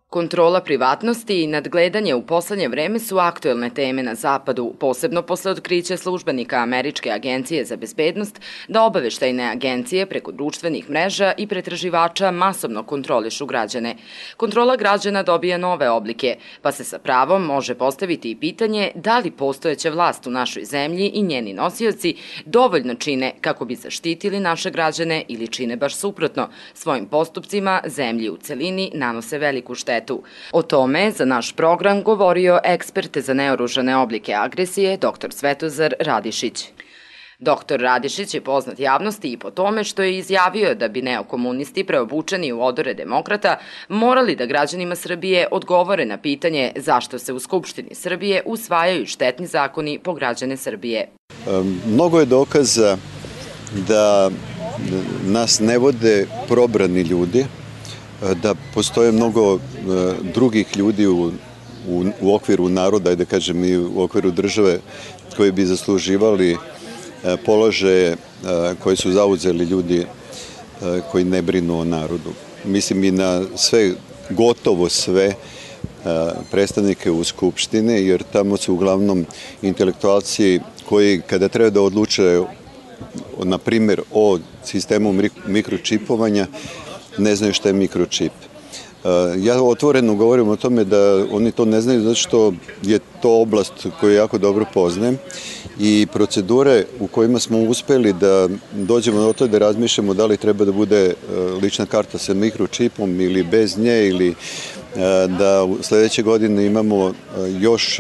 Kontrola privatnosti i nadgledanje u poslednje vreme su aktuelne teme na Zapadu, posebno posle otkrića službenika Američke agencije za bezbednost da obaveštajne agencije preko društvenih mreža i pretraživača masovno kontrolišu građane. Kontrola građana dobija nove oblike, pa se sa pravom može postaviti i pitanje da li postojeća vlast u našoj zemlji i njeni nosioci dovoljno čine kako bi zaštitili naše građane ili čine baš suprotno, svojim postupcima zemlji u celini nanose veliku štetu. O tome za naš program govorio ekspert za neoružane oblike agresije dr. Svetozar Radišić. Dr. Radišić je poznat javnosti i po tome što je izjavio da bi neokomunisti preobučeni u odore demokrata morali da građanima Srbije odgovore na pitanje zašto se u Skupštini Srbije usvajaju štetni zakoni po građane Srbije. Mnogo je dokaza da nas ne vode probrani ljudi, da postoje mnogo drugih ljudi u okviru naroda, da kažem i u okviru države, koji bi zasluživali položaje koje su zauzeli ljudi koji ne brinu o narodu. Mislim i na sve, gotovo sve predstavnike u Skupštine, jer tamo su uglavnom intelektualci koji kada treba da odluče, na primjer, o sistemu mikročipovanja, ne znaju šta je mikročip. Ja otvoreno govorim o tome da oni to ne znaju zato što je to oblast koju jako dobro poznajem i procedure u kojima smo uspeli da dođemo do toga da razmišljamo da li treba da bude lična karta sa mikročipom ili bez nje ili da sledeće godine imamo još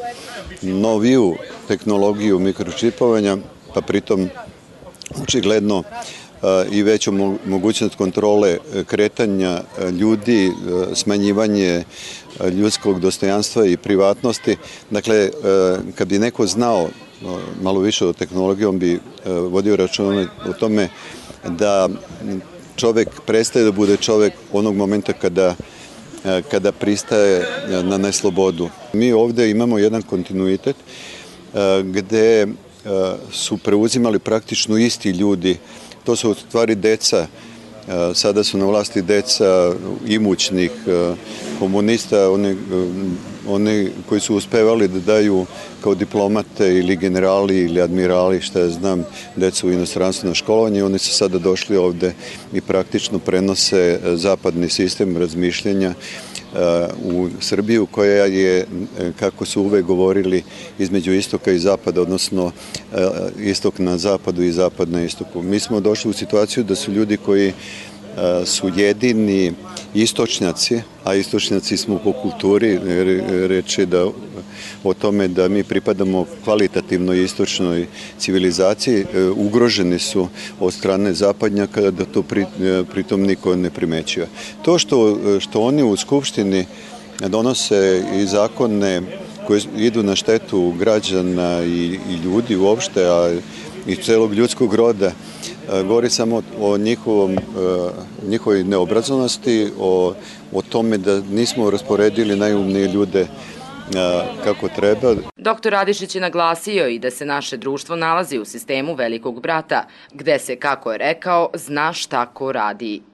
noviju tehnologiju mikročipovanja, pa pritom očigledno i veću mogućnost kontrole kretanja ljudi, smanjivanje ljudskog dostojanstva i privatnosti. Dakle, kad bi neko znao malo više o tehnologiji, on bi vodio računa o tome da čovek prestaje da bude čovek onog momenta kada pristaje na neslobodu. Mi ovde imamo jedan kontinuitet gde su preuzimali praktično isti ljudi. To su u stvari deca, sada su na vlasti deca imućnih komunista, oni koji su uspevali da daju kao diplomate ili generali ili admirali, šta ja znam, deca u inostranstvu na školovanje, oni su sada došli ovde i praktično prenose zapadni sistem razmišljanja u Srbiju, koja je, kako su uvek govorili, između istoka i zapada, odnosno istok na zapadu i zapad na istoku. Mi smo došli u situaciju da su ljudi koji su jedini istočnjaci, a istočnjaci smo po kulturi, reči da o tome da mi pripadamo kvalitativno istočnoj civilizaciji, ugroženi su od strane zapadnjaka, da to pritom niko ne primećuje. To što oni u Skupštini donose i zakone koji idu na štetu građana i ljudi uopšte, a i celog ljudskog roda, govori samo o njihovoj neobrazovanosti, o tome da nismo rasporedili najumnije ljude kako treba. Dr. Radišić je naglasio i da se naše društvo nalazi u sistemu velikog brata, gde se, kako je rekao, zna šta ko radi.